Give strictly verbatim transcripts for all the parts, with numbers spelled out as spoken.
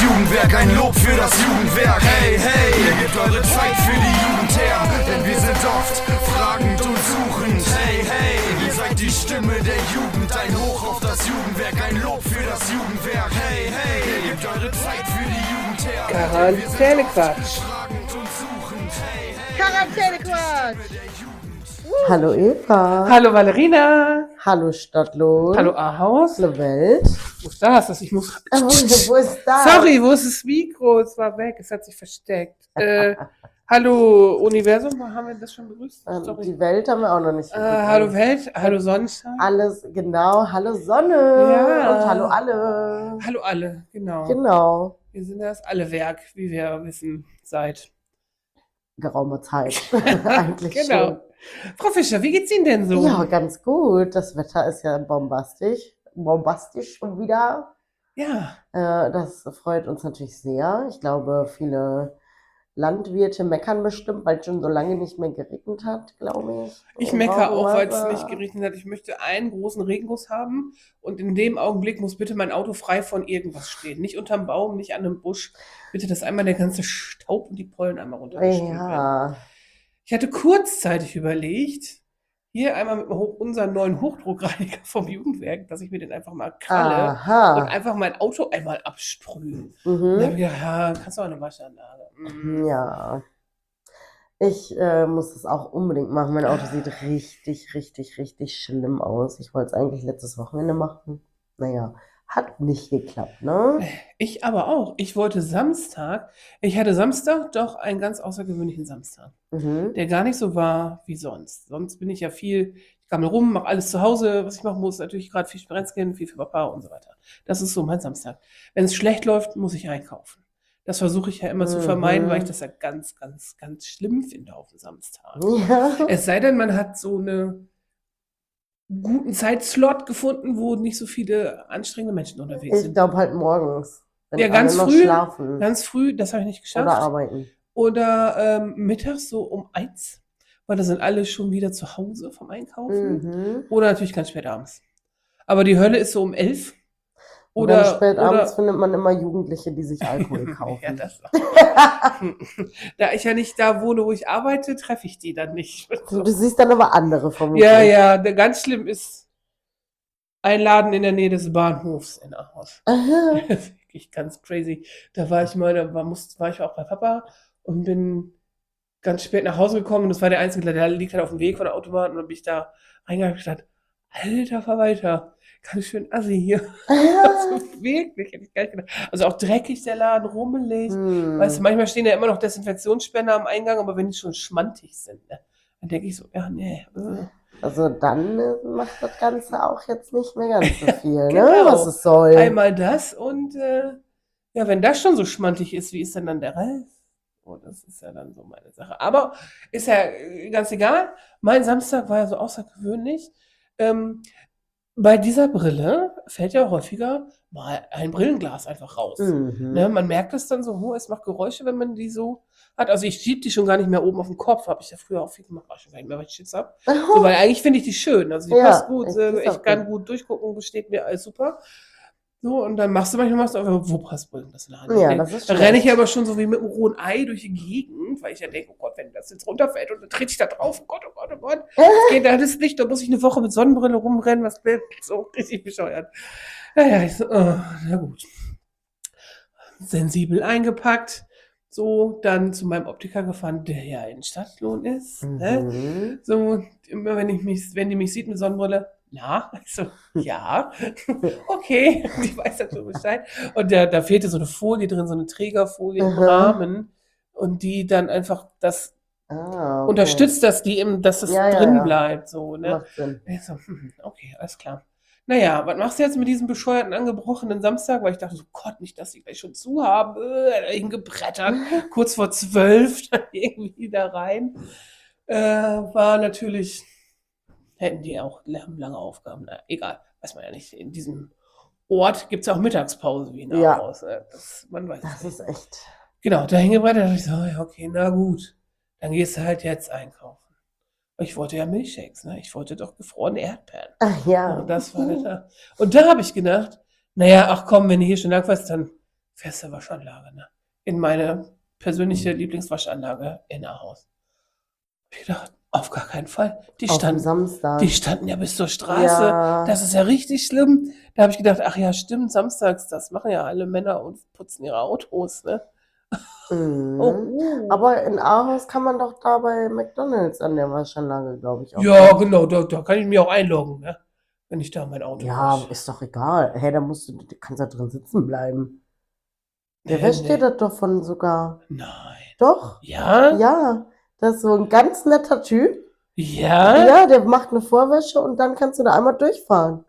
Jugendwerk, ein Lob für das Jugendwerk. Hey, hey, ihr gebt eure Zeit für die Jugend her, denn wir sind oft fragend und suchend. Hey, hey, ihr seid die Stimme der Jugend, ein Hoch auf das Jugendwerk, ein Lob für das Jugendwerk. Hey, hey, ihr gebt eure Zeit für die Jugend her, Quarantänequatsch. Quarantänequatsch. Hallo Eva. Hallo Valerina. Hallo Stadtlohn. Hallo Ahaus. Hallo Welt. Wo ist das? Das ich muss. Oh, wo ist das? Sorry, wo ist das Mikro? Es war weg, es hat sich versteckt. Äh, hallo Universum, haben wir das schon begrüßt? Ähm, Sorry. die Welt haben wir auch noch nicht Äh, hallo Welt, hallo Sonnenschein. Alles, genau. Hallo Sonne. Ja. Und hallo alle. Hallo alle, genau. Genau. Wir sind das alle Werk, wie wir wissen, seit. Geraume Zeit. Eigentlich Genau. schon. Frau Fischer, wie geht's Ihnen denn so? Ja, ganz gut. Das Wetter ist ja bombastisch. Bombastisch schon wieder. Ja. Äh, das freut uns natürlich sehr. Ich glaube, viele Landwirte meckern bestimmt, weil es schon so lange nicht mehr geregnet hat, glaube ich. Ich Und meckere auch, weil es Regenwasser. nicht geregnet hat. Ich möchte einen großen Regenguss haben und in dem Augenblick muss bitte mein Auto frei von irgendwas stehen. Nicht unterm Baum, nicht an einem Busch. Bitte, dass einmal der ganze Staub und die Pollen einmal runtergespült werden. Ja. Ich hatte kurzzeitig überlegt, hier einmal mit dem Hoch- unseren neuen Hochdruckreiniger vom Jugendwerk, dass ich mir den einfach mal kralle und Aha. einfach mein Auto einmal absprühe. Und dann hab Mhm. ich gedacht, ja, kannst du auch eine Waschanlage. Mhm. Ja. Ich äh, muss das auch unbedingt machen. Mein Auto sieht richtig, richtig, richtig schlimm aus. Ich wollte es eigentlich letztes Wochenende machen. Naja, hat nicht geklappt, ne? Ich aber auch. Ich wollte Samstag, ich hatte Samstag doch einen ganz außergewöhnlichen Samstag, Mhm. der gar nicht so war wie sonst. Sonst bin ich ja viel, ich gammel rum, mache alles zu Hause, was ich machen muss, natürlich gerade viel Sprenzchen, viel für Papa und so weiter. Das ist so mein Samstag. Wenn es schlecht läuft, muss ich einkaufen. Das versuche ich ja immer zu vermeiden, weil ich Mhm. das ja ganz, ganz, ganz schlimm finde auf dem Samstag. Ja. Es sei denn, man hat so eine guten Zeitslot gefunden, wo nicht so viele anstrengende Menschen unterwegs Ich sind. glaube halt morgens, wenn Ja, alle ganz noch früh, schlafen ganz früh, das habe ich nicht oder geschafft. arbeiten. Oder ähm, mittags so um eins, weil da sind alle schon wieder zu Hause vom Einkaufen. Mhm. Oder natürlich ganz spät abends. Aber die Hölle ist so um elf. Und dann Oder, spät abends oder findet man immer Jugendliche, die sich Alkohol ja, kaufen. das da ich ja nicht da wohne, wo ich arbeite, treffe ich die dann nicht. Du, du siehst dann aber andere vermutlich. Ja, ja, der, ganz schlimm ist ein Laden in der Nähe des Bahnhofs in Ahaus. Aha. Das ist wirklich ganz crazy. Da war ich mal, da war, muss, war ich auch bei Papa und bin ganz spät nach Hause gekommen und das war der einzige, der liegt halt auf dem Weg von der Autobahn und dann bin ich da reingegangen und gesagt, alter Verwalter, ganz schön assi hier. Also wirklich, hätte ich gar nicht gedacht. Also auch dreckig der Laden, rummelig. Weißt du, Hm. manchmal stehen ja immer noch Desinfektionsspender am Eingang, aber wenn die schon schmantig sind, ne, dann denke ich so, ja, nee. Äh. Also dann äh, macht das Ganze auch jetzt nicht mehr ganz so viel, ne? Genau. Was es soll. Einmal das und äh, ja, wenn das schon so schmantig ist, wie ist denn dann der Rest? Oh, das ist ja dann so meine Sache. Aber ist ja äh, ganz egal. Mein Samstag war ja so außergewöhnlich. Ähm, bei dieser Brille fällt ja häufiger mal ein Brillenglas einfach raus. Mhm. Ne, man merkt es dann so, oh, es macht Geräusche, wenn man die so hat. Also ich schieb die schon gar nicht mehr oben auf den Kopf, habe ich ja früher auch viel gemacht, weiß ich gar nicht mehr, weil ich Schiss hab. So, weil eigentlich finde ich die schön. Also die Ja, passt gut, ich äh, find's ich auch kann gut. gut durchgucken, steht mir alles super. So, und dann machst du manchmal machst du einfach, wo passt Brillenglas in der Hand? Ja, Dann- das ist Dann renne ich schlecht. aber schon so wie mit einem rohen Ei durch die Gegend, weil ich ja denke, oh Gott, wenn das jetzt runterfällt und dann trete ich da drauf, oh Gott, oh Gott, oh Gott, das geht alles nicht, da muss ich eine Woche mit Sonnenbrille rumrennen, was wird so richtig bescheuert. Naja, ich so, oh, na gut. Sensibel eingepackt, so, dann zu meinem Optiker gefahren, der ja in Stadtlohn ist. Ne? Mhm. So, immer wenn ich mich, wenn die mich sieht mit Sonnenbrille, na, ich so, ja, okay, die weiß dann schon Bescheid. Und da, da fehlte so eine Folie drin, so eine Trägerfolie im Aha. Rahmen und die dann einfach das Ah, okay. unterstützt, dass die eben, dass es Ja, ja, drin ja. bleibt, so, ne? Macht Sinn. Ich so, hm, okay, alles klar. Naja, was machst du jetzt mit diesem bescheuerten, angebrochenen Samstag? Weil ich dachte so, Gott, nicht, dass die gleich schon zu haben. Äh, hingebrettert, kurz vor zwölf, dann irgendwie da rein. Äh, war natürlich, hätten die auch haben lange Aufgaben. Na, egal, weiß man ja nicht. In diesem Ort gibt es ja auch Mittagspause wie in Ja. Ahaus. äh, Das, man weiß Das es nicht. ist echt. Genau, da hingebrettert, dachte ich so, ja, okay, na gut. Dann gehst du halt jetzt einkaufen. Ich wollte ja Milchshakes, ne? Ich wollte doch gefrorene Erdbeeren. Ach Ja, ja. und das war da. Und da habe ich gedacht, naja, ach komm, wenn du hier schon lang warst, dann feste Waschanlage, ne? In meine persönliche Lieblingswaschanlage in Ahaus. Hab ich gedacht, auf gar keinen Fall. Die Auf dem standen, Samstag. die standen ja bis zur Straße. Ja. Das ist ja richtig schlimm. Da habe ich gedacht, ach ja, stimmt, samstags, das machen ja alle Männer und putzen ihre Autos, ne? Mhm. Oh. Aber in Ahaus kann man doch da bei McDonald's an der Waschanlage, glaube ich, auch. Ja, rein. genau, da, da kann ich mich auch einloggen, ne? Wenn ich da mein Auto Ja, wasche. ist doch egal. Hey, da musst du, du kannst da drin sitzen bleiben. Der Nee, wäscht dir nee. das doch von sogar. Nein. Doch, Ja? ja. Das ist so ein ganz netter Typ. Ja? Ja, der macht eine Vorwäsche und dann kannst du da einmal durchfahren.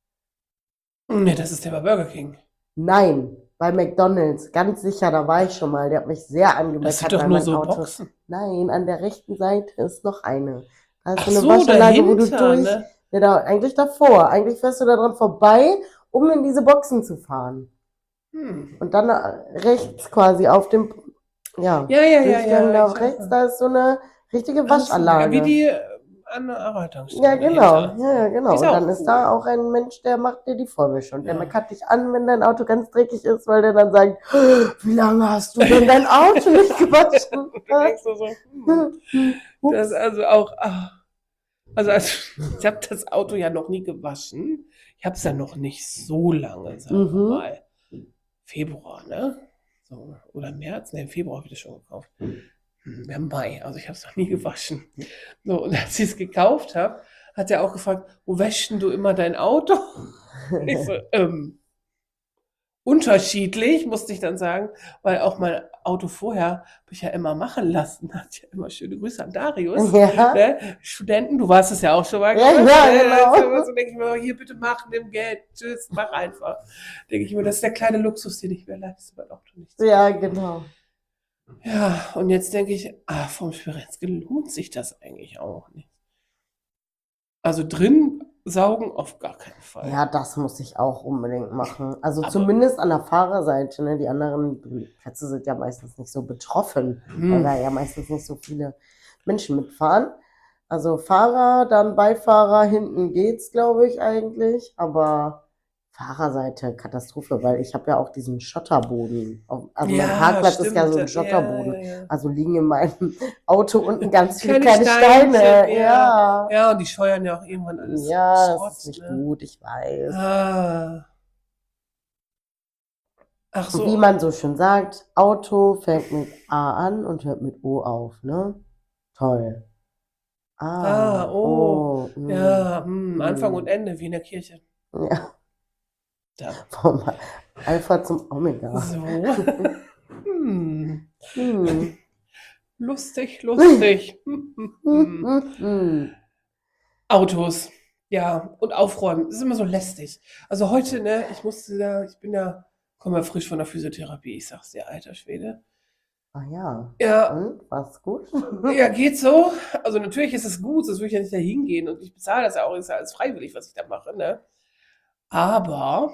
Nee, das ist der bei Burger King. Nein, bei McDonald's, ganz sicher, da war ich schon mal. Der hat mich sehr Das angemeckert, sind doch weil nur mein so Auto. Boxen. Nein, an der rechten Seite ist noch eine. Da ist Ach so eine so, Waschanlage, wo du dahinter, durch. ne? Ja, da, eigentlich davor. Eigentlich fährst du da dran vorbei, um in diese Boxen zu fahren. Hm. Und dann äh, rechts quasi auf dem, ja, Ja, ja, ja, Durchgang ja. da Ich rechts, weiß. da ist so eine richtige Ach so, ja, wie Waschanlage. die äh, an der Arbeiterstelle Ja, genau, dahinter. ja, ja, genau. Ist Und auch dann ist cool. da auch ein Mensch, der macht dir die Vorwäsche. Und der Ja. meckert dich an, wenn dein Auto ganz dreckig ist, weil der dann sagt, wie lange hast du denn dein Auto nicht gewaschen? Da denkst du so, hm. Das ist Ups. also auch, ah. Also, also ich habe das Auto ja noch nie gewaschen. Ich habe es ja noch nicht so lange, sagen wir Mhm. mal. Februar, ne? So, oder März? Ne, im Februar habe ich das schon gekauft. Hm, wir haben Mai, also ich habe es noch nie gewaschen. So, und als ich es gekauft habe, hat er auch gefragt, wo wäschst denn du immer dein Auto? Ich so, ähm, unterschiedlich, musste ich dann sagen, weil auch mein Auto vorher habe ich ja immer machen lassen. Hat ja immer schöne Grüße an Darius. Ja, Ne? Studenten, du warst es ja auch schon mal ja, gemacht. ja, Ne? Also, genau. so denke ich mir, hier bitte mach, nimm Geld, tschüss, mach einfach. Denke ich mir, das ist der kleine Luxus, den ich mir leiste, mein Auto nicht. Ja, genau. Ja, und jetzt denke ich, ah, vom Spirenske lohnt sich das eigentlich auch nicht. Also drin saugen auf gar keinen Fall. Ja, das muss ich auch unbedingt machen. Also Aber- zumindest an der Fahrerseite, ne? Die anderen Plätze sind ja meistens nicht so betroffen, weil Hm. da ja meistens nicht so viele Menschen mitfahren. Also Fahrer, dann Beifahrer, hinten geht's, glaube ich, eigentlich. Aber Fahrerseite, Katastrophe, weil ich habe ja auch diesen Schotterboden. Auf- Also mein Parkplatz ist ja so ein stimmt. Schotterboden. Ja, ja, ja. Also liegen in meinem Auto unten ganz viele Kleine kleine Steine. Steinchen, ja. Ja. Ja, und die scheuern ja auch irgendwann alles Ja, Schrott, das ist nicht ne? gut, ich weiß. Ah. Ach Und wie so. man so schön sagt, Auto fängt mit A an und hört mit O auf, ne? Toll. Ah, Ah, oh. oh, mm, Ja, hm, Anfang mm. und Ende, wie in der Kirche. Ja, Da. vom Alpha zum Omega. So. Hm. Hm. Lustig, lustig. Hm, hm, Hm, hm. hm, hm. Autos. Ja, und aufräumen. Das ist immer so lästig. Also heute, ne, ich musste da, ich bin ja, komme ja frisch von der Physiotherapie. Ich sag's dir, alter Schwede. Ah ja. Ja, Und? War's gut? ja, geht so. Also natürlich ist es gut, sonst würde ich ja nicht da hingehen. Und ich bezahle das ja auch, ist ja alles freiwillig, was ich da mache, ne? Aber,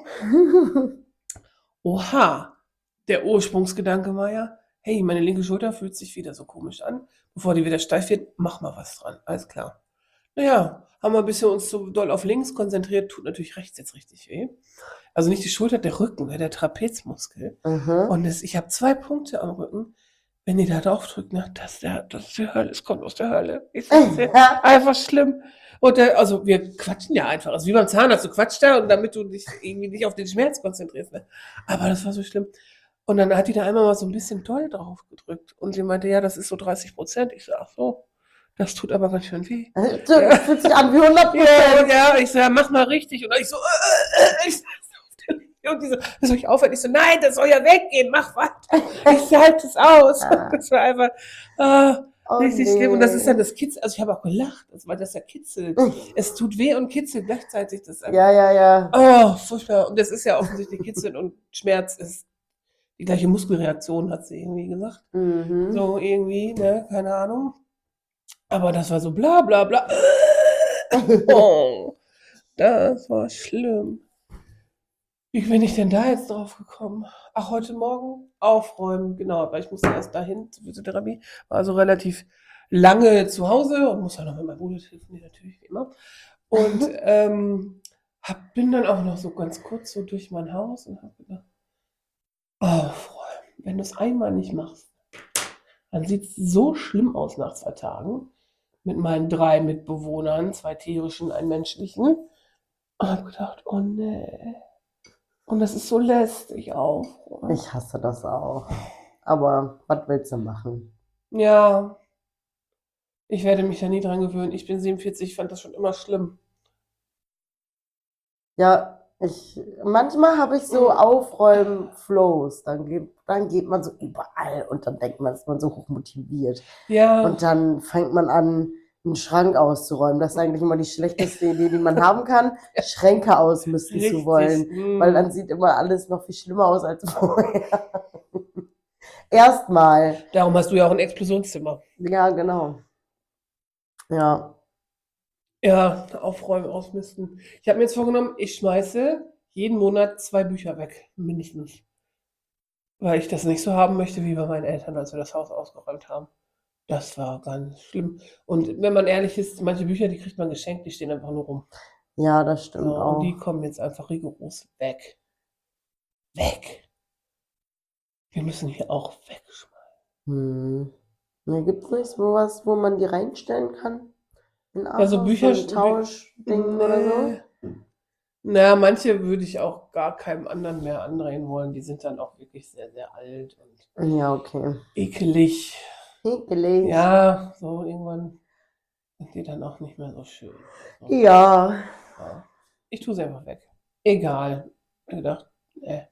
oha, der Ursprungsgedanke war ja, hey, meine linke Schulter fühlt sich wieder so komisch an. Bevor die wieder steif wird, mach mal was dran. Alles klar. Naja, haben wir ein bisschen uns so doll auf links konzentriert, tut natürlich rechts jetzt richtig weh. Also nicht die Schulter, der Rücken, ne, der Trapezmuskel. Mhm. Und es, ich habe zwei Punkte am Rücken. Wenn ihr da drauf drückt, ne, das, der, das ist die Hölle, es kommt aus der Hölle. Ich sag's dir, einfach schlimm. Und der, also wir quatschen ja einfach. Also wie beim Zahnarzt, du quatschst da und damit du dich irgendwie nicht auf den Schmerz konzentrierst. Ne? Aber das war so schlimm. Und dann hat die da einmal mal so ein bisschen doll drauf gedrückt. Und sie meinte, ja, das ist so dreißig Prozent. Ich sag, ach so, das tut aber ganz schön weh. Das fühlt sich an wie hundert Ja, Prozent. ja, ich so, ja, mach mal richtig. Und ich so, äh, äh, ich saß auf der Linie und die so, das soll ich aufhören? Ich so, nein, das soll ja weggehen, mach weiter. Ich so, halt es aus. Ah. Das war einfach äh, Oh, richtig nee. schlimm. Und das ist dann das Kitzel, also ich habe auch gelacht, weil das ja kitzelt. Es tut weh und kitzelt gleichzeitig. Das ist einfach, Ja, ja, ja. oh, furchtbar. Und das ist ja offensichtlich Kitzeln und Schmerz ist die gleiche Muskelreaktion, hat sie irgendwie gesagt. Mhm. So irgendwie, ne, keine Ahnung. Aber das war so bla bla bla. Oh, das war schlimm. Wie bin ich denn da jetzt drauf gekommen? Ach, heute Morgen aufräumen, genau, weil ich musste erst dahin zur Physiotherapie, war also relativ lange zu Hause und muss ja noch mit meinem Bruder telefonieren, natürlich wie immer. Und ähm, hab, bin dann auch noch so ganz kurz so durch mein Haus und hab gedacht, aufräumen. Wenn du es einmal nicht machst, dann sieht es so schlimm aus nach zwei Tagen. Mit meinen drei Mitbewohnern, zwei tierischen, einen menschlichen. Und habe gedacht, oh nee. Und das ist so lästig auch. Ich hasse das auch. Aber was willst du machen? Ja, ich werde mich da nie dran gewöhnen. Ich bin siebenundvierzig, ich fand das schon immer schlimm. Ja, ich, manchmal habe ich so Aufräumen-Flows. Dann geht, dann geht man so überall und dann denkt man, ist man so hochmotiviert. Ja, Und dann fängt man an, einen Schrank auszuräumen. Das ist eigentlich immer die schlechteste Idee, die man haben kann, Schränke ausmisten zu richtig. wollen. Mm. Weil dann sieht immer alles noch viel schlimmer aus als vorher. Erstmal. Darum hast du ja auch ein Explosionszimmer. Ja, genau. Ja. Ja, aufräumen, ausmisten. Ich habe mir jetzt vorgenommen, ich schmeiße jeden Monat zwei Bücher weg, mindestens. Weil ich das nicht so haben möchte wie bei meinen Eltern, als wir das Haus ausgeräumt haben. Das war ganz schlimm. Und wenn man ehrlich ist, manche Bücher, die kriegt man geschenkt, die stehen einfach nur rum. Ja, das stimmt So, auch. und die kommen jetzt einfach rigoros weg. Weg. Wir müssen hier auch wegschmeißen. Hm. Ne, gibt's nicht so was, wo man die reinstellen kann? In Ja, so Ahaus, Bücher- so ein Tauschding oder so? Nee. Na, manche würde ich auch gar keinem anderen mehr andrehen wollen. Die sind dann auch wirklich sehr, sehr alt und Ja, okay. ekelig. Ekelig. Ja, so irgendwann sind die dann auch nicht mehr so schön. So, Ja. ja. Ich tue sie einfach weg. Egal. Ich hab gedacht, äh,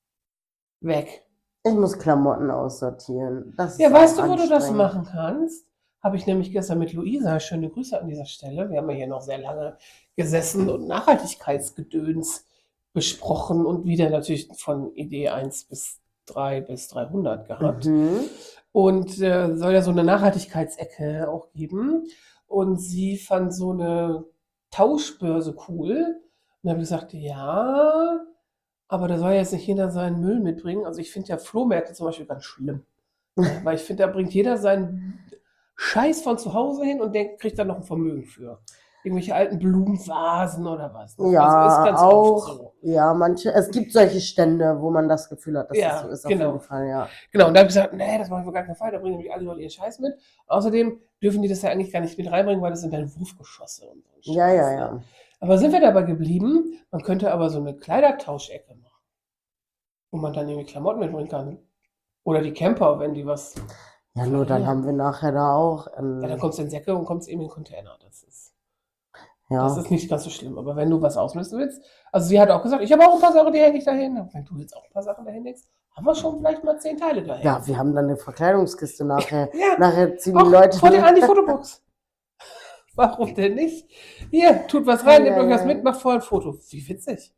weg. Ich muss Klamotten aussortieren. Das Ja, ist weißt auch du, wo du das anstrengend. machen kannst? Habe ich nämlich gestern mit Luisa, schöne Grüße an dieser Stelle. Wir haben ja hier noch sehr lange gesessen und Nachhaltigkeitsgedöns besprochen und wieder natürlich von Idee eins bis drei bis dreihundert gehabt. Mhm. Und äh, soll ja so eine Nachhaltigkeitsecke auch geben. Und sie fand so eine Tauschbörse cool. Und dann habe ich gesagt, ja, aber da soll jetzt nicht jeder seinen Müll mitbringen. Also ich finde ja Flohmärkte zum Beispiel ganz schlimm. Ja, weil ich finde, da bringt jeder seinen Scheiß von zu Hause hin und der kriegt dann noch ein Vermögen für. Irgendwelche alten Blumenvasen oder was. Ne? Ja, also ist ganz auch. oft so. Ja, manche, es gibt solche Stände, wo man das Gefühl hat, dass Ja, das so ist, auf genau. jeden Fall, ja. Genau, und da habe ich gesagt, nee, das mache ich auf gar keinen Fall, da bringen nämlich alle Leute ihren Scheiß mit. Außerdem dürfen die das ja eigentlich gar nicht mit reinbringen, weil das sind dann Wurfgeschosse und so. ein Ja, Scheiß, ja, ne? ja. Aber sind wir dabei geblieben, man könnte aber so eine Kleidertauschecke machen, wo man dann irgendwie Klamotten mitbringen kann. Oder die Camper, wenn die was. Ja, nur dann Ja. haben wir nachher da auch, ähm, Ja, dann kommt es in Säcke und kommt es eben in Container. Das ist, ja. das ist nicht ganz so schlimm. Aber wenn du was ausmisten willst, also sie hat auch gesagt, ich habe auch ein paar Sachen, die hänge ich dahin. Wenn du jetzt auch ein paar Sachen dahin legst, haben wir schon vielleicht mal zehn Teile dahin. Ja, wir haben dann eine Verkleidungskiste nachher. Ja, Nachher ziehen die auch Leute. vor dir an die Fotobox. Warum denn nicht? Hier, tut was rein, Ja, nehmt euch was ja. mit, macht vorher ein Foto. Wie witzig.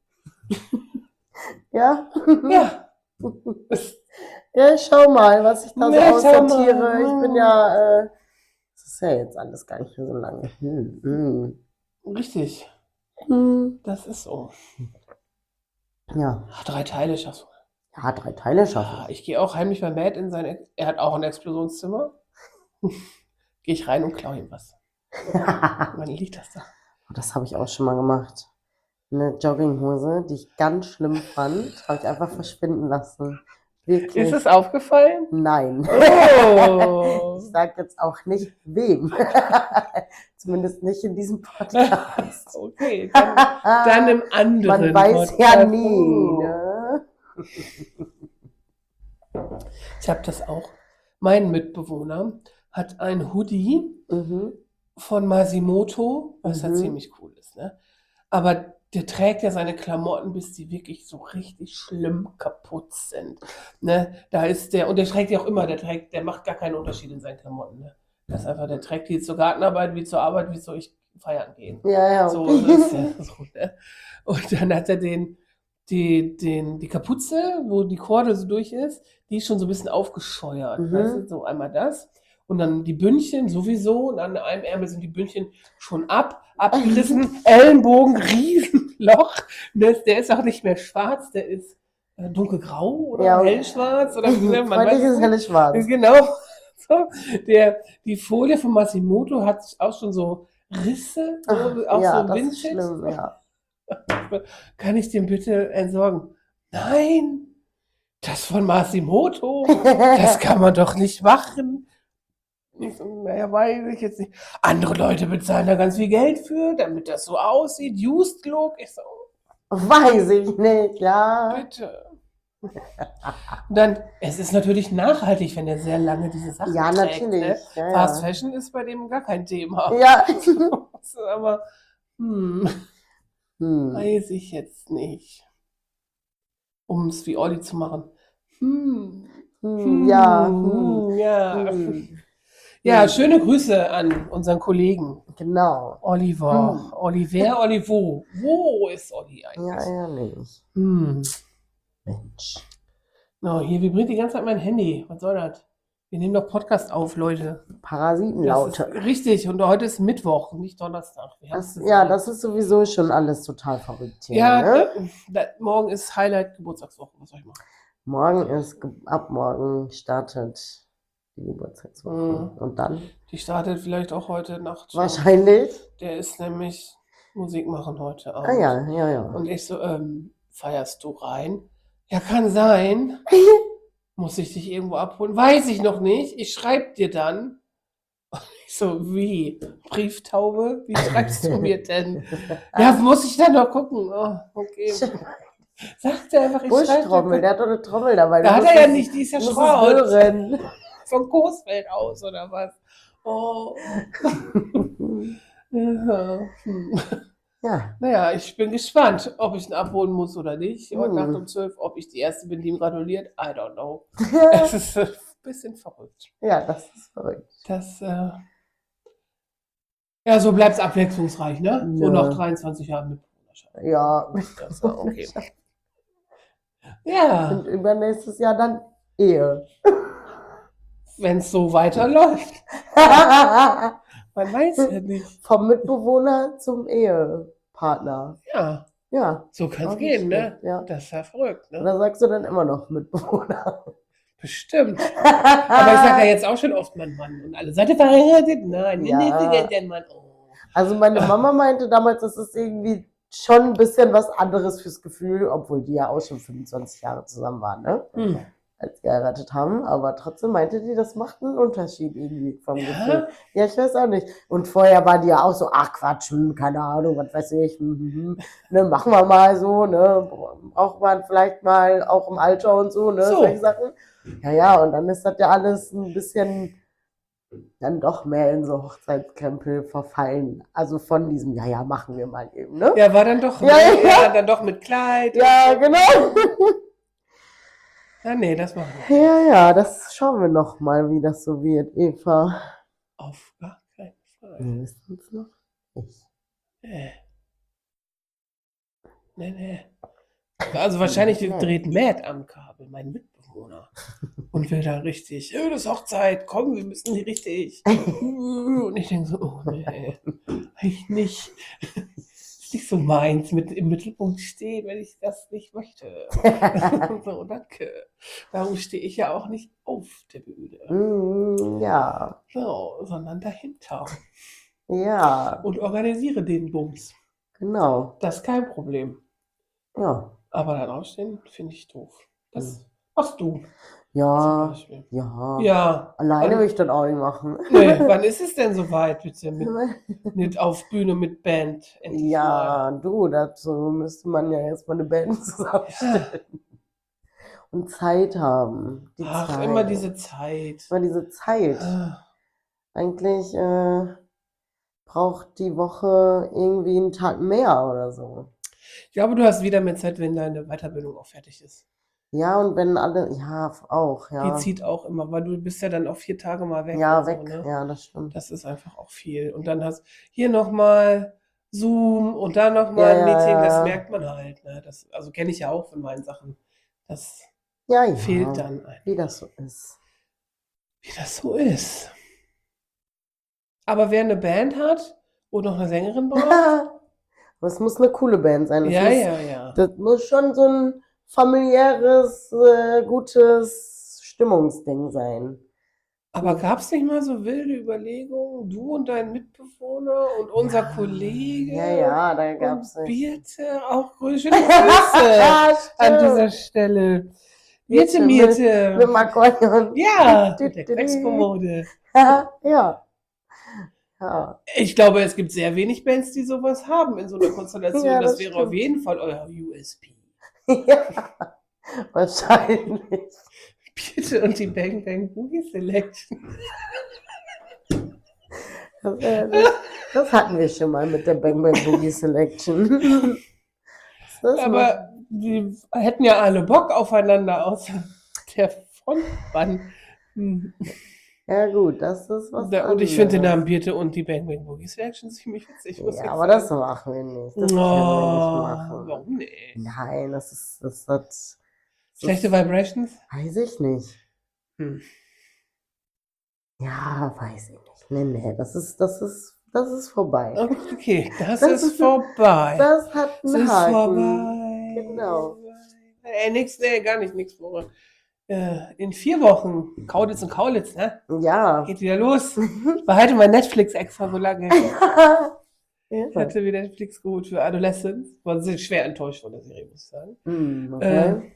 Ja. Ja. Ja, schau mal, was ich da so Ja, schau mal. aussortiere. Ich bin ja, äh, das ist ja jetzt alles gar nicht mehr so lange. Hm, hm. Richtig. Hm. Das ist so. Ja. Ach, drei Teile schaffst du. Ja, drei Teile Ja, schaffen. ich gehe auch heimlich bei Matt in sein, Ex- er hat auch ein Explosionszimmer. Gehe ich rein und klaue ihm was. Wann liegt das da? Das habe ich auch schon mal gemacht. Eine Jogginghose, die ich ganz schlimm fand, habe ich einfach verschwinden lassen. Wirklich. Ist es aufgefallen? Nein. Oh. Ich sage jetzt auch nicht wem. Zumindest nicht in diesem Podcast. Okay, dann, dann im anderen Man weiß ja Podcast. nie. Oh. Ne? Ich habe das auch. Mein Mitbewohner hat ein Hoodie Mhm. von Masimoto, was ja Mhm. ziemlich cool ist, ne? Aber der trägt ja seine Klamotten, bis die wirklich so richtig schlimm kaputt sind. Ne? Da ist der, und der trägt die auch immer, der trägt, der macht gar keinen Unterschied in seinen Klamotten. Ne? Das ist einfach, der trägt die zur Gartenarbeit, wie zur Arbeit, wie zu ich feiern gehen. Ja, ja. So, das ist ja so, ne? Und dann hat er den, die, den, die Kapuze, wo die Korde so durch ist, die ist schon so ein bisschen aufgescheuert. Mhm. Weißt du? So einmal das. Und dann die Bündchen sowieso. Und an einem Ärmel sind die Bündchen schon ab, abgerissen. Ellenbogen, Riesenloch. Das, der ist auch nicht mehr schwarz, der ist äh, dunkelgrau oder Ja. hellschwarz. Oder, ne? Man weiß Freundlich es ist nicht. helle Schwarz. Genau. So, der, die Folie von Masimoto hat auch schon so Risse, so, Ach, auch ja, so das ist Vintage. schlimm, ja. Kann ich den bitte entsorgen? Nein, Das von Masimoto, das kann man doch nicht machen. Ich so, naja, weiß ich jetzt nicht. Andere Leute bezahlen da ganz viel Geld für, damit das so aussieht. Used Look. Ich so, Weiß ich nicht, ja. bitte. Und dann, es ist natürlich nachhaltig, wenn er sehr lange diese Sachen Ja, trägt. natürlich. Ne? Ja, Fast ja. Fashion ist bei dem gar kein Thema. Ja. Aber, hm, Hm. weiß ich jetzt nicht. Um es wie Olli zu machen. Hm. Hm, ja. Hm, Hm. ja. Hm. Ja, Hm. schöne Grüße an unseren Kollegen. Genau. Oliver. Hm. Oliver, Olivo. Wo ist Olli Ja, eigentlich? ehrlich. Hm. Mensch. Oh, hier vibriert die ganze Zeit mein Handy. Was soll das? Wir nehmen doch Podcast auf, Leute. Das ist Parasitenlaute. richtig. Und heute ist Mittwoch, nicht Donnerstag. Wir haben's Das, ja, gesagt. das ist sowieso schon alles total verrückt hier. Ja, Ne? da, da, morgen ist Highlight Geburtstagswoche. Was soll ich machen? Morgen ist, ge- ab morgen startet die Geburtstagswoche. Mhm. Und dann? Die startet vielleicht auch heute Nacht. Wahrscheinlich. Der ist nämlich Musik machen heute Abend. Ah ja, ja, ja. Und ich so, ähm, feierst du rein? Ja, kann sein. Muss ich dich irgendwo abholen? Weiß ich noch nicht. Ich schreib dir dann. Und ich so, wie? Brieftaube? Wie schreibst du mir denn? Ja, muss ich dann noch gucken. Oh, okay. Sagt er einfach, ich schreibe Buschtrommel, der hat doch eine Trommel dabei. Da Du hat musst er ja es- nicht, die ist ja du musst es Schrott. hören. Von Coesfeld aus, oder was? Oh. Ja. Hm. Ja, Naja, ich bin gespannt, ob ich ihn abholen muss oder nicht. Heute Hm. Nacht um zwölf, ob ich die Erste bin, die ihm gratuliert. I don't know. Es ist ein bisschen verrückt. ja, das ist verrückt. Das, äh ja, so bleibt es abwechslungsreich, ne? So Ja. nach dreiundzwanzig Jahren mit Bruderschaft. Ja. Das war okay. Ja, Und übernächstes Jahr dann Ehe. wenn es so weiterläuft. Man weiß ja nicht. Vom Mitbewohner zum Ehepartner. Ja, Ja. so kann es Auch gehen, nicht ne? schlecht, ja. Das ist ja verrückt, ne? Oder sagst du dann immer noch Mitbewohner? Bestimmt. Aber ich sage ja jetzt auch schon oft mein Mann. Und alle, seid ihr verheiratet? Nein, Ja. nee, der Mann. Oh. Also meine Mama meinte damals, das ist irgendwie schon ein bisschen was anderes fürs Gefühl, obwohl die ja auch schon fünfundzwanzig Jahre zusammen waren, ne? Hm. Als sie geheiratet haben. Aber trotzdem meinte die, das macht einen Unterschied irgendwie vom Ja? Gefühl. Ja, ich weiß auch nicht. Und vorher war die ja auch so, ach Quatsch, hm, keine Ahnung, was weiß ich, hm, hm, hm, ne, machen wir mal so, ne, braucht man vielleicht mal auch im Alter und so, ne, So. solche Sachen. Ja, ja, und dann ist das ja alles ein bisschen dann doch mehr in so Hochzeitskrempel verfallen. Also von diesem, ja, ja, machen wir mal eben, ne? Ja, war dann doch, Ja, ja, ja. dann doch mit Kleid. Ja, genau. Ja, nee, das machen wir Ja, ja, das schauen wir noch mal, wie das so wird, Eva. auf gar keinen Fall. Wir wissen es noch nicht. Nee. Nee, nee. Also wahrscheinlich Nee. dreht Matt am Kabel, mein Mitbewohner. Und will da richtig, oh, das ist Hochzeit, komm, wir müssen hier richtig. Und ich denke so, oh nee, eigentlich nicht. Ist nicht so meins, mit im Mittelpunkt stehen, wenn ich das nicht möchte. So, danke. Darum stehe ich ja auch nicht auf der Bühne. Mm, ja, So, sondern dahinter. ja, Und organisiere den Bums. genau. Das ist kein Problem. Ja, Aber da draufstehen finde ich doof. Das Mhm. machst du zum ja, Beispiel. ja. Ja. Alleine Wann- will ich das auch nicht machen. Nee, wann ist es denn soweit, bitte? Mit, mit auf Bühne mit Band. Endlich Ja, du, dazu müsste man ja erstmal eine Band zusammenstellen. Und Zeit haben. Die mal. Ach, Zeit. immer diese Zeit. Immer diese Zeit. Ah, Eigentlich äh, braucht die Woche irgendwie einen Tag mehr oder so. Ich glaube, du hast wieder mehr Zeit, wenn deine Weiterbildung auch fertig ist. Ja, und wenn alle, ja, auch, ja. Die zieht auch immer, weil du bist ja dann auch vier Tage mal weg. Ja, und weg, So, ne? ja, das stimmt. Das ist einfach auch viel. Und dann hast hier nochmal Zoom und dann nochmal Ja, ein ja, Meeting. Das ja. merkt man halt. Ne? Das, also kenne ich ja auch von meinen Sachen. Das Ja, ja, fehlt dann einfach. wie das so ist. Wie das so ist. Aber wer eine Band hat und noch eine Sängerin braucht, Aber es muss eine coole Band sein. Das ja, muss, ja, ja. Das muss schon so ein familiäres, äh, gutes Stimmungsding sein. Aber gab es nicht mal so wilde Überlegungen, du und dein Mitbewohner und unser Kollege Ja, ja, da gab's und nicht. Birte, auch grüße Grüße an dieser Stelle. Mirte, Mit, Mirte. mit Marconion. Ja, Dü- mit der dü- dü- Dreckskommode. Ja, ja. Ja, Ich glaube, es gibt sehr wenig Bands, die sowas haben in so einer Konstellation. Ja, das das wäre stimmt. auf jeden Fall euer U S P. ja. Wahrscheinlich. Bitte und die Bang Bang Boogie Selection. Das, äh, das, das hatten wir schon mal mit der Bang Bang Boogie Selection. Das ist Aber die hätten ja alle Bock aufeinander, außer der Frontmann. Hm. Ja gut, das ist was Da- Und ich finde den anderes. Namen Birte und die Bang Bang Boogie Selection ziemlich witzig. muss ich Ja, aber sagen. das machen wir nicht. Das Oh, können wir nicht machen. warum nicht? Nein, das ist, das hat, das Schlechte ist, Vibrations? weiß ich nicht. Hm. Ja, weiß ich nicht. Nee, nee, das ist, das ist, das ist vorbei. Okay, das, Das ist ist- vorbei. Das hat Das einen ist Haken. vorbei. Genau. Äh, nix, nee, gar nicht, nix Woche. Äh, in vier Wochen, Kaulitz und Kaulitz, ne? Ja. Geht wieder los. Ich behalte mein Netflix extra so lange. Ich ja. hatte wieder Netflix geholt für Adolescents. War sehr schwer enttäuscht von der Serie, muss ich sagen. Hm, okay.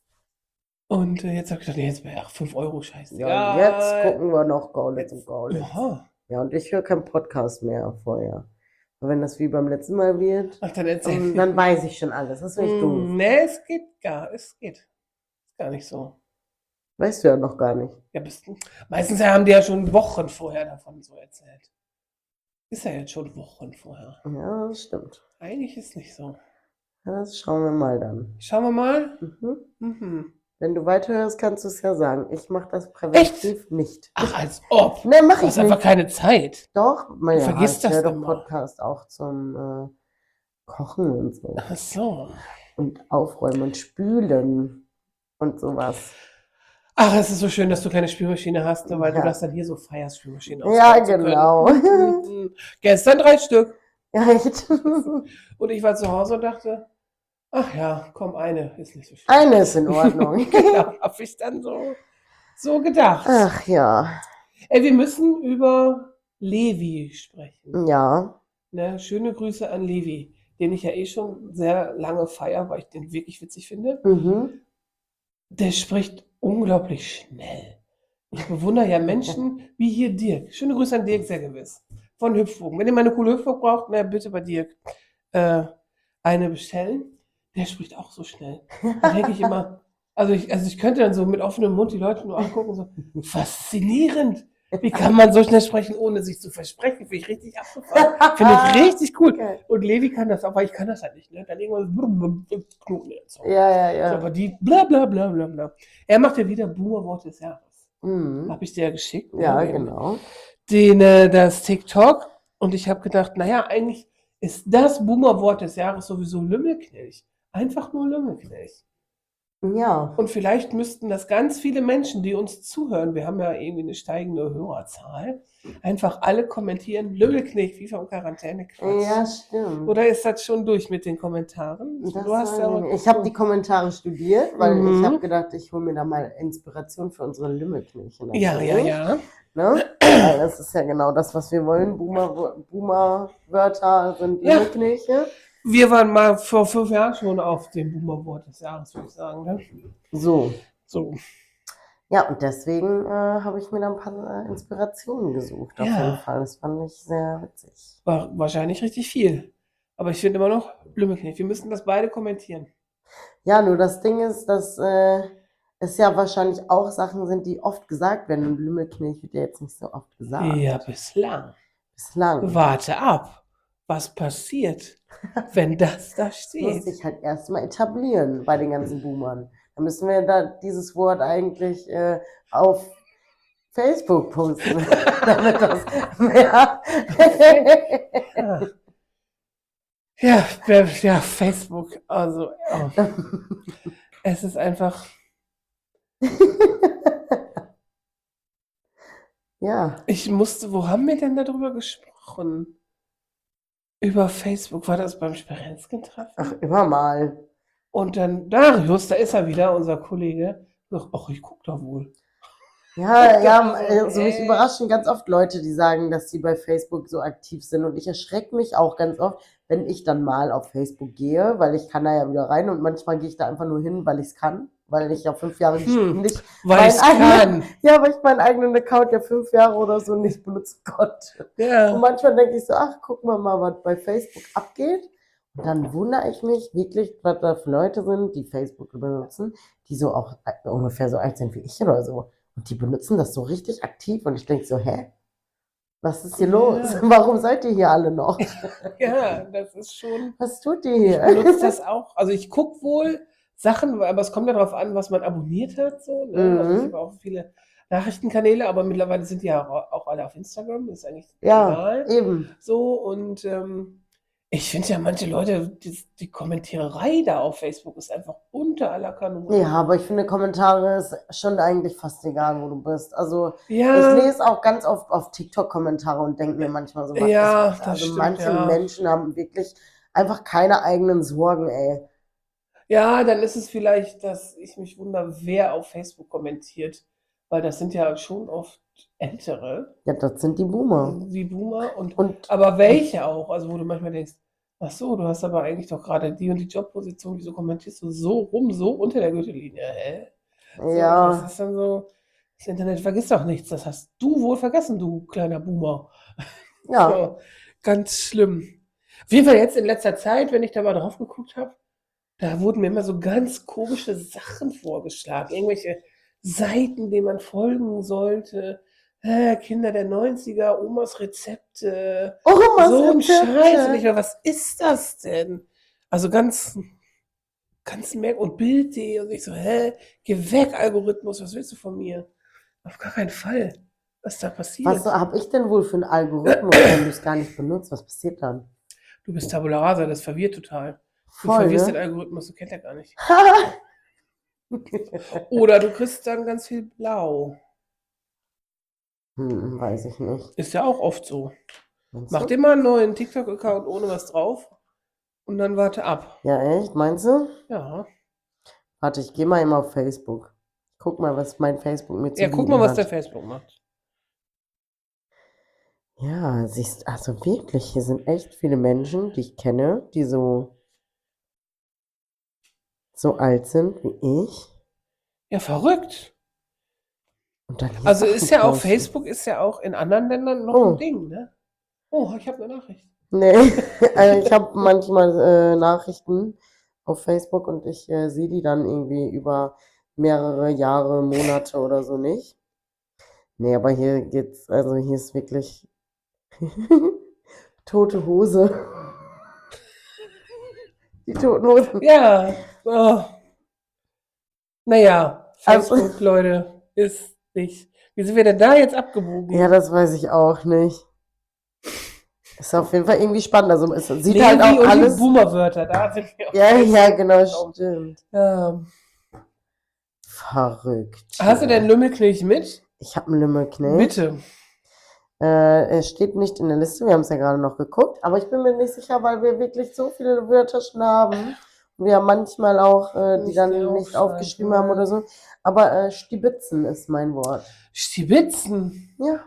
Und äh, jetzt habe ich gedacht, nee, jetzt wäre ach, fünf Euro scheiße. Ja, jetzt gucken wir noch Kaulitz und Kaulitz. Aha. Ja, und ich höre keinen Podcast mehr vorher. Und wenn das wie beim letzten Mal wird, Ach, dann erzähl. dann, dann weiß ich schon alles. Das ist nicht doof. Hm, nee, es geht gar, es geht. Ist gar nicht so. Weißt du ja noch gar nicht. Ja, bist du. Meistens haben die ja schon Wochen vorher davon so erzählt. Ist ja jetzt schon Wochen vorher. Ja, das stimmt. Eigentlich ist nicht so. Ja, das schauen wir mal dann. Schauen wir mal. Mhm. Mhm. Wenn du weiterhörst, kannst du es ja sagen. Ich mache das präventiv nicht. Ach, als ob. Ne, mach Du ich hast einfach nicht. keine Zeit. Doch, mein Du ja, vergisst ich das höre doch immer. Podcast auch zum äh, Kochen und so. Ach so. Und Aufräumen und Spülen und sowas. Ach, es ist so schön, dass du keine Spülmaschine hast, ne, weil Ja. du das dann hier so feierst, Spülmaschine Ja, ausräumen zu können. genau. Mhm. Gestern drei Stück. Ja, echt. Und ich war zu Hause und dachte, ach ja, komm, eine ist nicht so schlimm. Eine ist in Ordnung. Genau, habe ich dann so, so gedacht. Ach ja. Ey, wir müssen über Levi sprechen. Ja. Ne? Schöne Grüße an Levi, den ich ja eh schon sehr lange feiere, weil ich den wirklich witzig finde. Mhm. Der spricht unglaublich schnell. Ich bewundere ja Menschen wie hier Dirk. Schöne Grüße an Dirk, sehr gewiss. Von Hüpfburg. Wenn ihr mal eine coole Hüpfburg braucht, na, bitte bei Dirk äh, eine bestellen. Der spricht auch so schnell. Da denke ich immer, also ich, also ich könnte dann so mit offenem Mund die Leute nur angucken, so faszinierend. Wie kann man so schnell sprechen, ohne sich zu versprechen? Finde ich richtig abgefahren. Finde ich richtig cool. Okay. Und Levi kann das auch, aber ich kann das halt nicht. Ne? Dann irgendwann Knoten erzeugen. Ja, ja, ja. Aber die bla bla bla bla bla. Er macht ja wieder Boomer-Wort des Jahres. Mhm. Habe ich dir ja geschickt. ne? Ja, Den- genau. Den, äh, das TikTok. Und ich habe gedacht, naja, eigentlich ist das Boomer-Wort des Jahres sowieso Lümmelknilch. Einfach nur Lümmelknilch. Ja. Und vielleicht müssten das ganz viele Menschen, die uns zuhören, wir haben ja irgendwie eine steigende Hörerzahl, einfach alle kommentieren, Lümmelknilch, wie vom Quarantäne-Quatsch. Ja, stimmt. Oder ist das schon durch mit den Kommentaren? Das du hast weiß ja ich nicht. Ich habe die Kommentare studiert, weil Mhm. ich habe gedacht, ich hole mir da mal Inspiration für unsere Lümmelknilchen. Ja, ja, ja. Ne? Weil das ist ja genau das, was wir wollen. Boomer- Boomer-Wörter sind Ja. Lümmelknilche. Wir waren mal vor fünf Jahren schon auf dem Boomer-Wort des Jahres, würde ich sagen. Ne? So. So. Ja, und deswegen äh, habe ich mir da ein paar äh, Inspirationen gesucht. Auf Ja. jeden Fall. Das fand ich sehr witzig. War wahrscheinlich richtig viel. Aber ich finde immer noch Lümmelknilch. Wir müssen das beide kommentieren. Ja, nur das Ding ist, dass äh, es ja wahrscheinlich auch Sachen sind, die oft gesagt werden. Und Lümmelknilch wird ja jetzt nicht so oft gesagt. Ja, bislang. Bislang. Warte ab. Was passiert, wenn das da Das muss steht? sich halt erstmal etablieren bei den ganzen Boomern. Da müssen wir da dieses Wort eigentlich äh, auf Facebook posten, damit das mehr. Ja, ja, wer- ja Facebook. Also, oh. Es ist einfach. Ja, Ich musste, wo haben wir denn darüber gesprochen? Über Facebook, war das beim Sperenzken-Treffen? ach, immer mal. Und dann Darius, da ist er wieder, unser Kollege. Sagt, ach, ich guck da wohl. Ja, ja, Also, also mich äh. überraschen ganz oft Leute, die sagen, dass sie bei Facebook so aktiv sind. Und ich erschrecke mich auch ganz oft, wenn ich dann mal auf Facebook gehe, weil ich kann da ja wieder rein und manchmal gehe ich da einfach nur hin, weil ich es kann, weil ich ja fünf Jahre Hm. nicht Weil ich meinen eigenen, kann. ja, weil ich meinen eigenen Account ja fünf Jahre oder so nicht benutzen konnte. Und Ja. manchmal denke ich so, ach, gucken wir mal, was bei Facebook abgeht. Und dann wundere ich mich wirklich, was da für Leute sind, die Facebook benutzen, die so auch äh, ungefähr so alt sind wie ich oder so. Und die benutzen das so richtig aktiv und ich denke so, hä? Was ist hier Ja. los? Warum seid ihr hier alle noch? Ja, das ist schon. Was tut ihr Ich hier? benutze das auch. Also ich gucke wohl Sachen, aber es kommt ja darauf an, was man abonniert hat. So, ne? Also ich Mhm. habe auch viele Nachrichtenkanäle, aber mittlerweile sind die ja auch auch alle auf Instagram. Das ist eigentlich Ja, egal. eben. So, und ähm, ich finde ja manche Leute, die, die Kommentiererei da auf Facebook ist einfach unter aller Kanone. Ja, aber ich finde, Kommentare ist schon eigentlich fast egal, wo du bist. Also ich Ja, lese auch ganz oft auf TikTok Kommentare und denke mir manchmal so, was ja, ist das? das Also stimmt, manche ja. Menschen haben wirklich einfach keine eigenen Sorgen, ey. Ja, dann ist es vielleicht, dass ich mich wundere, wer auf Facebook kommentiert, weil das sind ja schon oft Ältere, Ja, das sind die Boomer. wie Boomer, und Und aber welche auch, also wo du manchmal denkst, ach so, du hast aber eigentlich doch gerade die und die Jobposition, wieso kommentierst du so rum, so unter der Gürtellinie, hä? So, das ja, ist dann so, das Internet vergisst doch nichts, das hast du wohl vergessen, du kleiner Boomer. ja, So, ganz schlimm. Auf jeden Fall jetzt in letzter Zeit, wenn ich da mal drauf geguckt habe, da wurden mir immer so ganz komische Sachen vorgeschlagen. Irgendwelche Seiten, denen man folgen sollte. Äh, Kinder der neunziger, Omas Rezepte. Omas So ein Scheiß. Und ich Rezepte. war, was ist das denn? Also ganz, ganz merkwürdig. Und Bild punkt de. Und ich so, hä? Geh weg, Algorithmus. Was willst du von mir? Auf gar keinen Fall. Was da Was passiert? habe ich denn wohl für einen Algorithmus, wenn du es gar nicht benutzt? Was passiert dann? Du bist Tabula Rasa, das verwirrt total. Du Voll, verwirrst den ne? Algorithmus, du kennst ja gar nicht. Oder du kriegst dann ganz viel Blau. Hm, weiß ich nicht. Ist ja auch oft so. Meinst Mach du? dir mal einen neuen TikTok-Account ohne was drauf und dann warte ab. Ja, echt? Meinst du? Ja. Warte, ich gehe mal eben auf Facebook. Guck mal, was mein Facebook mir zu Ja, guck bieten mal, was hat. der Facebook macht. Ja, siehst, also wirklich, hier sind echt viele Menschen, die ich kenne, die so, so alt sind wie ich. Ja, verrückt. Und dann hier Also Sachen ist ja auch, posten. Facebook ist ja auch in anderen Ländern noch Oh. ein Ding, ne? Oh, ich habe eine Nachricht. Nee, also ich habe manchmal äh, Nachrichten auf Facebook und ich äh, sehe die dann irgendwie über mehrere Jahre, Monate oder so nicht. Nee, aber hier geht's, also hier ist wirklich tote Hose. Die toten Hosen. Ja. Oh. Naja, Also- Facebook, Leute, ist nicht. Wie sind wir denn da jetzt abgebogen? Ja, das weiß ich auch nicht. Ist auf jeden Fall irgendwie spannend. Also es sieht Levi halt auch und alles. die Boomer-Wörter, da sind wir auf Ja, Facebook ja, genau, angekommen. stimmt. Ja. Verrückt. Hast du denn Lümmelknilch mit? Ich habe einen Lümmelknecht. Bitte. Äh, er steht nicht in der Liste, wir haben es ja gerade noch geguckt, aber ich bin mir nicht sicher, weil wir wirklich so viele Wörter schon haben. Und wir haben manchmal auch, äh, die Nicht dann mehr nicht aufschreiben, aufgeschrieben haben ja. oder so. Aber äh, Stibitzen ist mein Wort. Stibitzen. Ja.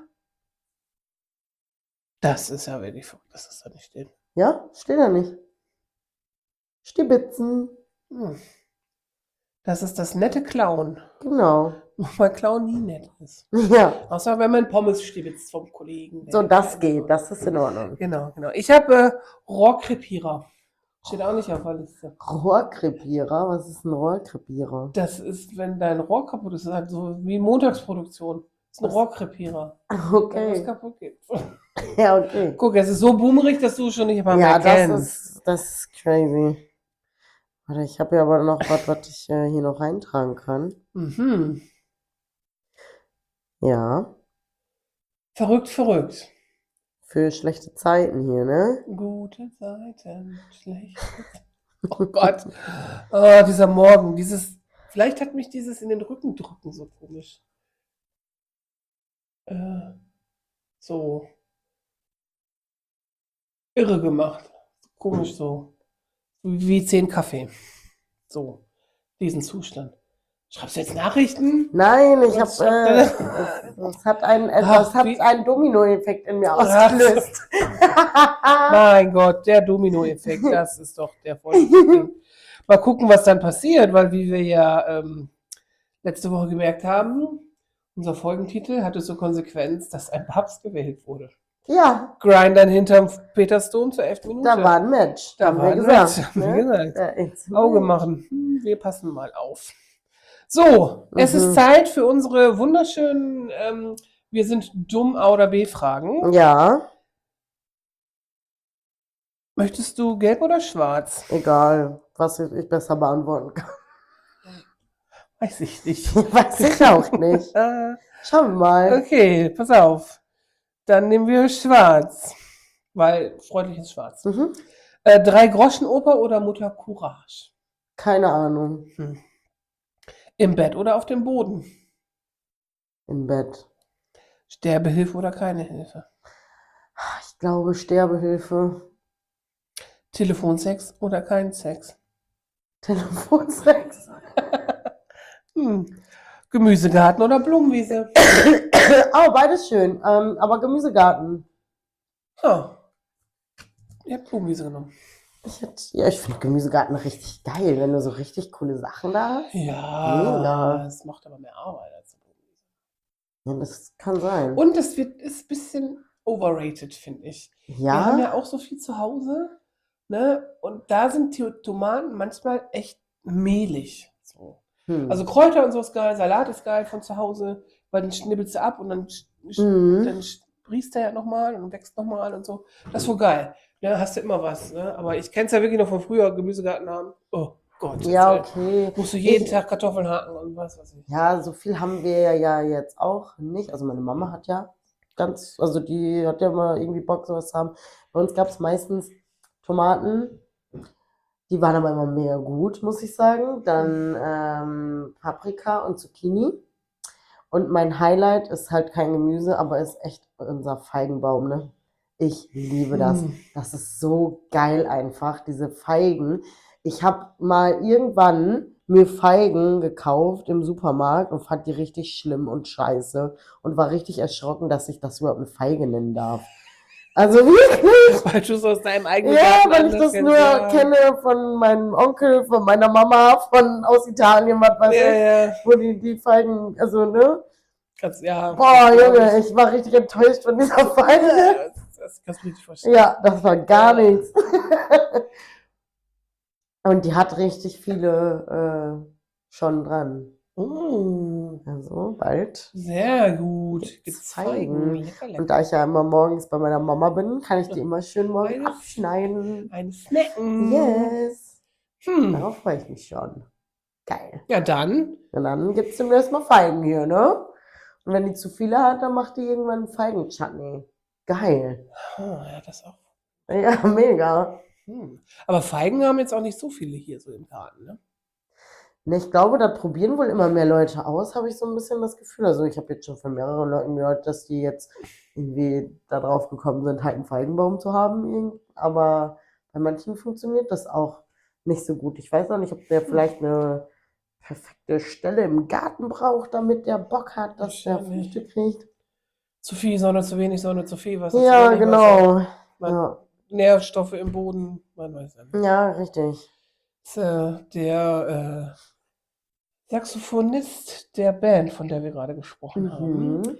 Das ist ja wirklich verrückt, dass das da nicht steht. Ja, steht da nicht. Stibitzen. Hm. Das ist das nette Klauen. Genau. Wobei Klauen nie nett ist. Ja. Außer wenn man Pommes stibitzt vom Kollegen. So, der- das geht. Das ist in Ordnung. Genau, genau. Ich habe äh, Rohrkrepierer. Steht auch nicht auf der Liste. Rohrkrepierer? Was ist ein Rohrkrepierer? Das ist, wenn dein Rohr kaputt ist, das ist halt so wie Montagsproduktion. Das ist ein Was? Rohrkrepierer. Wenn was Okay. kaputt geht. Ja, okay. Guck, es ist so boomerig, dass du schon nicht mal Ja, mehr das kennst. ist, das ist crazy. Warte, ich habe ja aber noch was, was ich äh, hier noch reintragen kann. Mhm. Ja, Verrückt, verrückt. für schlechte Zeiten hier, ne? Gute Zeiten, schlechte Zeiten. Oh Gott. Oh, dieser Morgen, dieses. Vielleicht hat mich dieses in den Rücken drücken so komisch. Äh, so. Irre gemacht. Komisch so. Wie zehn Kaffee. So. Diesen Zustand. Schreibst du jetzt Nachrichten? Nein, ich Was habe, schreibt äh, er es, es hat einen, Ach, es hat wie- einen Dominoeffekt in mir Ach so. ausgelöst. Mein Gott, der Dominoeffekt, das ist doch der voll. Mal gucken, was dann passiert, weil wie wir ja ähm, letzte Woche gemerkt haben, unser Folgentitel hatte zur Konsequenz, dass ein Papst gewählt wurde. Ja, Grindern hinterm Petersdom zur elften Minute. da war ein Match. Da haben war wir ein gesagt. Match, haben wir ne? gesagt. Ja, it's a Auge match. machen. Hm, wir passen mal auf. So, es ist Mhm. Zeit für unsere wunderschönen ähm, Wir sind dumm A oder B Fragen. Ja, Möchtest du gelb oder schwarz? egal, was ich besser beantworten kann. Weiß ich nicht. Weiß ich auch nicht. Äh, Schauen wir mal. okay, pass auf. Dann nehmen wir schwarz. Weil freundliches Schwarz. Mhm. Äh, Drei-Groschen-Oper oder Mutter Courage? Keine Ahnung. Hm. Im Bett oder auf dem Boden? Im Bett. Sterbehilfe oder keine Hilfe? Ich glaube, Sterbehilfe. Telefonsex oder kein Sex? Telefonsex. Hm. Gemüsegarten oder Blumenwiese? Oh, beides schön. Ähm, aber Gemüsegarten. Oh. Ihr habt Blumenwiese genommen. Ich, hätt- ja, ich finde Gemüsegarten richtig geil, wenn du so richtig coole Sachen da hast. Ja, Mega. es macht aber mehr Arbeit als Blumenwiese. Ja, das kann sein. Und es wird, ist ein bisschen overrated, finde ich. Wir haben Ja, ja auch so viel zu Hause, ne? Und da sind die Tomaten manchmal echt mehlig. So. hm. Also Kräuter und so ist geil, Salat ist geil von zu Hause, weil den schnibbelst du ab und dann, sch- sch- Mhm. dann sprießt der ja nochmal und wächst nochmal und so. Das ist wohl geil. Ne? Hast du immer was. Ne? Aber ich kenne es ja wirklich noch von früher, Gemüsegarten haben. Oh Gott. Ja, erzähl. okay. Musst du jeden Ich- Tag Kartoffeln hacken und was weiß ich. Ja, so viel haben wir ja jetzt auch nicht. Also meine Mama hat ja ganz, also die hat ja mal irgendwie Bock, sowas zu haben. Bei uns gab es meistens Tomaten, die waren aber immer mega gut, muss ich sagen. Dann ähm, Paprika und Zucchini. Und mein Highlight ist halt kein Gemüse, aber ist echt unser Feigenbaum, ne? Ich liebe das. Hm. Das ist so geil einfach, diese Feigen. Ich habe mal irgendwann mir Feigen gekauft im Supermarkt und fand die richtig schlimm und scheiße und war richtig erschrocken, dass ich das überhaupt eine Feige nennen darf. Also wirklich. Weil du es aus deinem eigenen Ja, Garten weil ich anders das kennst, nur ja. kenne von meinem Onkel, von meiner Mama, von aus Italien, was weiß Ja, ich, ja. wo die, die Feigen, also ne? Kannst, ja. Boah, Junge, ich war richtig enttäuscht von dieser Feige. Das, das kannst du mir nicht vorstellen. Ja, das war gar nichts. Und die hat richtig viele äh, schon dran. Oh, Also bald. sehr gut. Gibt's Feigen. Feigen. Lecker, Und lecker. da ich ja immer morgens bei meiner Mama bin, kann ich die immer schön morgens Eine- abschneiden. Ein Snacken. Yes. Hm. Darauf freue ich mich schon. Geil. Ja, dann. Und dann gibt es demnächst mal Feigen hier, ne? Und wenn die zu viele hat, dann macht die irgendwann Feigen-Chutney. Geil. Oh, ja, das auch. Ja, mega. Hm. Aber Feigen haben jetzt auch nicht so viele hier so im Garten, ne? Ne, ich glaube, da probieren wohl immer mehr Leute aus, habe ich so ein bisschen das Gefühl. Also ich habe jetzt schon von mehreren Leuten gehört, dass die jetzt irgendwie da drauf gekommen sind, halt einen Feigenbaum zu haben. irgend- Aber bei manchen funktioniert das auch nicht so gut. Ich weiß auch nicht, ob der vielleicht eine perfekte Stelle im Garten braucht, damit der Bock hat, dass der Wahrscheinlich. Früchte kriegt. Zu viel Sonne, zu wenig Sonne, zu viel Wasser, Ja, zu wenig genau. Wasser. Man, Ja, Nährstoffe im Boden, man weiß ja nicht. ja, richtig. Das, äh, der äh, Saxophonist der Band, von der wir gerade gesprochen haben, Mhm.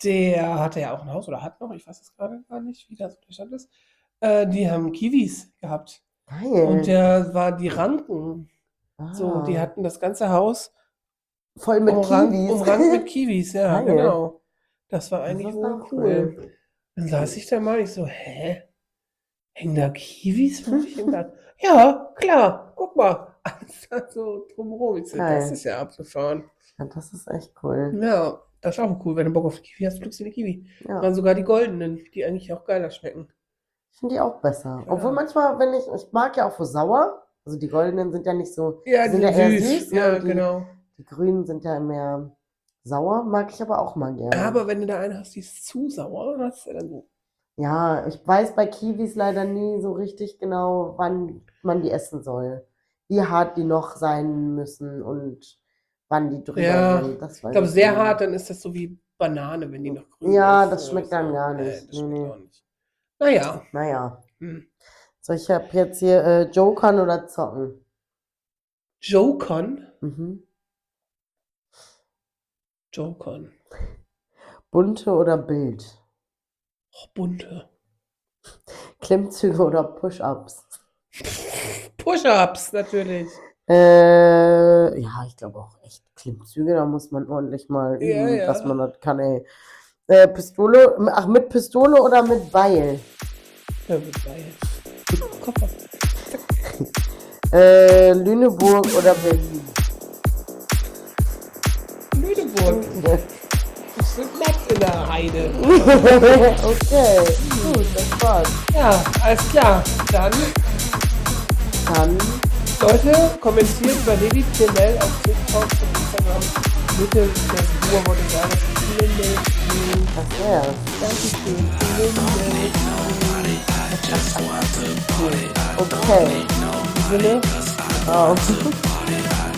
der hatte ja auch ein Haus oder hat noch, ich weiß es gerade gar nicht, wie das der Stand ist. Äh, die haben Kiwis gehabt. Geil. Und der war die Ranken. So, die Ah. hatten das ganze Haus Voll mit umrankt, Kiwis. umrankt mit Kiwis, ja, Geil. genau. Das war Das eigentlich ist wohl auch cool. Dann saß ich da mal, ich so, hä? Hängen da Kiwis für mich im Garten? Ja, klar, guck mal. Alles da so drumherum. Ich so, Geil. das ist ja abgefahren. Ja, das ist echt cool. Ja, das ist auch cool. Wenn du Bock auf Kiwi hast, pflückst du eine Kiwi. Ja. Dann sogar die goldenen, die eigentlich auch geiler schmecken. Ich finde die auch besser. Ja. Obwohl manchmal, wenn ich, ich mag ja auch so sauer. Also die goldenen sind ja nicht so, Ja, die sind die ja eher süß. süß. ne? Ja, Und die, genau. die grünen sind ja mehr sauer. Mag ich aber auch mal gerne. Aber wenn du da eine hast, die ist zu sauer, dann hast du dann so. Ja, ich weiß bei Kiwis leider nie so richtig genau, wann man die essen soll. Wie hart die noch sein müssen und wann die drüber Ja, sind. Das weiß Ich glaube, ich sehr nie. hart, dann ist das so wie Banane, wenn die noch grün Ja, ist. das So, schmeckt so. dann gar Nee, nicht. das Nee, schmeckt nee. auch nicht. Naja. Naja. Hm. So, ich habe jetzt hier äh, Jokern oder Zocken. Jokern? Mhm. Jokern. Bunte oder Bild? Oh, bunte. Klimmzüge oder Push-Ups? Push-Ups, natürlich. Äh, ja, ich glaube auch echt Klimmzüge, da muss man ordentlich mal Ja, üben, ja. dass man das kann, ey. Äh, Pistole, ach, mit Pistole oder mit Beil? Ja, mit Beil. Koffer. Äh, Lüneburg oder Berlin? Lüneburg. Das sind nett in der Heide. Okay, gut, das war's. Ja, alles klar. Dann, Dann, Leute, kommentiert über Lady P N L auf TikTok und Instagram. Bitte, das Ruhe wurde sagen, vielen Dank. das wär's. Dankeschön. Vielen Dank. Okay. In diesem Sinne, Ciao.